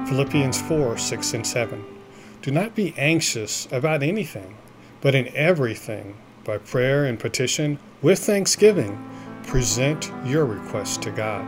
Philippians 4, 6 and 7. Do not be anxious about anything, but in everything, by prayer and petition, with thanksgiving, present your requests to God.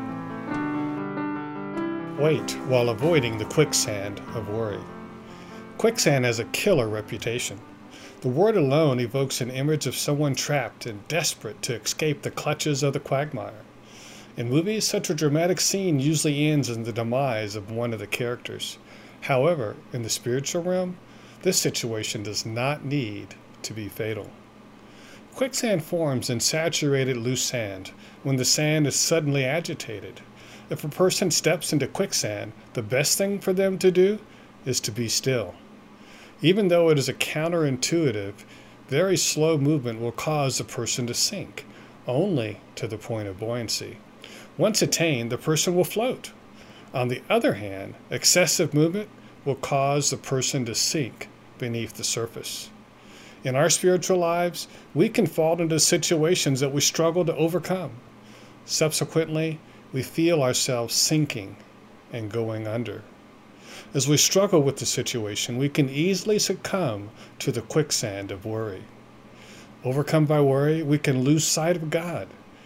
Wait while avoiding the quicksand of worry. Quicksand has a killer reputation. The word alone evokes an image of someone trapped and desperate to escape the clutches of the quagmire. In movies, such a dramatic scene usually ends in the demise of one of the characters. However, in the spiritual realm, this situation does not need to be fatal. Quicksand forms in saturated loose sand when the sand is suddenly agitated. If a person steps into quicksand, the best thing for them to do is to be still. Even though it is a counterintuitive, very slow movement will cause the person to sink, only to the point of buoyancy. Once attained, the person will float. On the other hand, excessive movement will cause the person to sink beneath the surface. In our spiritual lives, we can fall into situations that we struggle to overcome. Subsequently, we feel ourselves sinking and going under. As we struggle with the situation, we can easily succumb to the quicksand of worry. Overcome by worry, we can lose sight of God.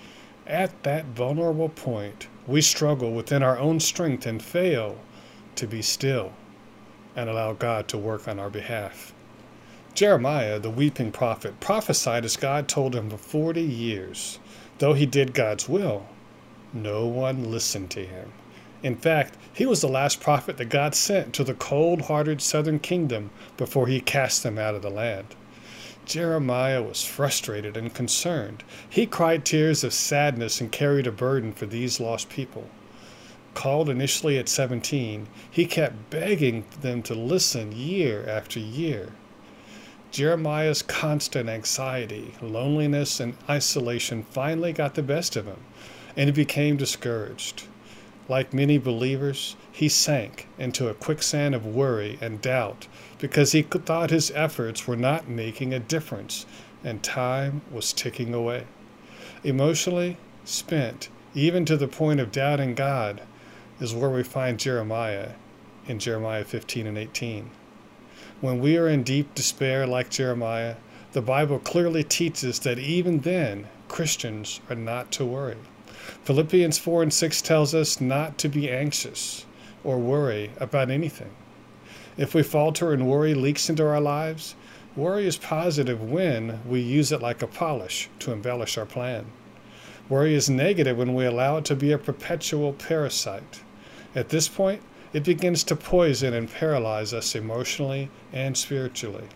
At that vulnerable point, we struggle within our own strength and fail to be still and allow God to work on our behalf. Jeremiah, the weeping prophet, prophesied as God told him for 40 years. Though he did God's will, no one listened to him. In fact, he was the last prophet that God sent to the cold-hearted southern kingdom before he cast them out of the land. Jeremiah was frustrated and concerned. He cried tears of sadness and carried a burden for these lost people. Called initially at 17, he kept begging them to listen year after year. Jeremiah's constant anxiety, loneliness, and isolation finally got the best of him, and he became discouraged. Like many believers, he sank into a quicksand of worry and doubt because he thought his efforts were not making a difference and time was ticking away. Emotionally spent, even to the point of doubting God, is where we find Jeremiah in Jeremiah 15 and 18. When we are in deep despair like Jeremiah, the Bible clearly teaches that even then, Christians are not to worry. Philippians 4 and 6 tells us not to be anxious or worry about anything. If we falter and worry leaks into our lives, worry is positive when we use it like a polish to embellish our plan. Worry is negative when we allow it to be a perpetual parasite. At this point, it begins to poison and paralyze us emotionally and spiritually.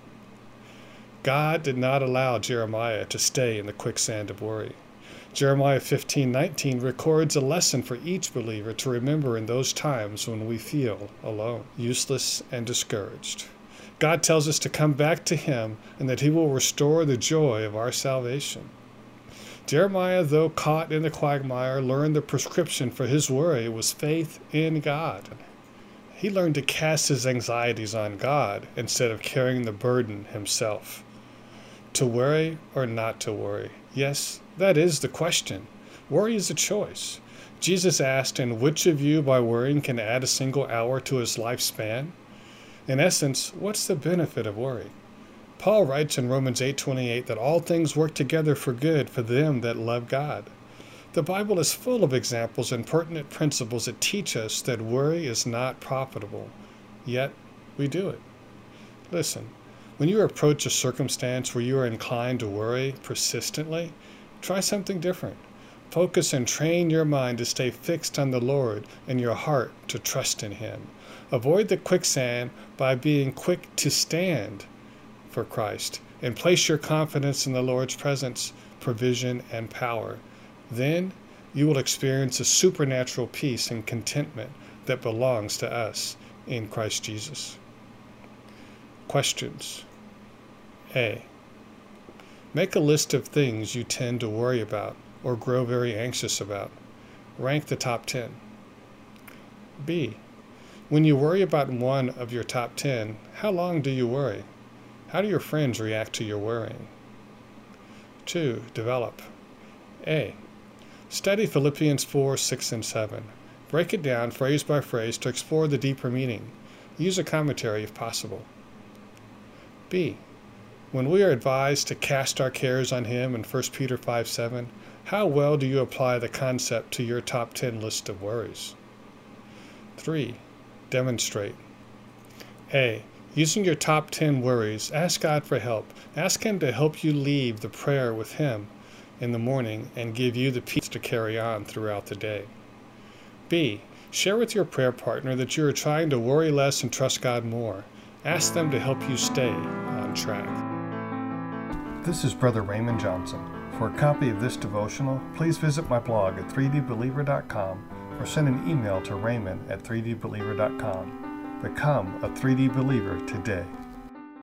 God did not allow Jeremiah to stay in the quicksand of worry. Jeremiah 15:19 records a lesson for each believer to remember in those times when we feel alone, useless, and discouraged. God tells us to come back to Him and that He will restore the joy of our salvation. Jeremiah, though caught in the quagmire, learned the prescription for his worry was faith in God. He learned to cast his anxieties on God instead of carrying the burden himself. To worry or not to worry? Yes, that is the question. Worry is a choice. Jesus asked, "And which of you by worrying can add a single hour to his lifespan?" In essence, what's the benefit of worry? Paul writes in Romans 8:28 that all things work together for good for them that love God. The Bible is full of examples and pertinent principles that teach us that worry is not profitable, yet we do it. Listen, when you approach a circumstance where you are inclined to worry persistently, try something different. Focus and train your mind to stay fixed on the Lord and your heart to trust in Him. Avoid the quicksand by being quick to stand for Christ and place your confidence in the Lord's presence, provision, and power. Then you will experience a supernatural peace and contentment that belongs to us in Christ Jesus. Questions. A. Make a list of things you tend to worry about or grow very anxious about. Rank the top 10. B. When you worry about one of your top 10, how long do you worry? How do your friends react to your worrying? 2. Develop. A. Study Philippians 4, 6, and 7. Break it down phrase by phrase to explore the deeper meaning. Use a commentary if possible. B. When we are advised to cast our cares on Him in 1 Peter 5:7, how well do you apply the concept to your top 10 list of worries? 3. Demonstrate. A. Using your top 10 worries, ask God for help. Ask Him to help you leave the prayer with Him in the morning and give you the peace to carry on throughout the day. B. Share with your prayer partner that you are trying to worry less and trust God more. Ask them to help you stay on track. This is Brother Raymond Johnson. For a copy of this devotional, please visit my blog at 3dbeliever.com or send an email to raymond@3dbeliever.com. Become a 3D believer today.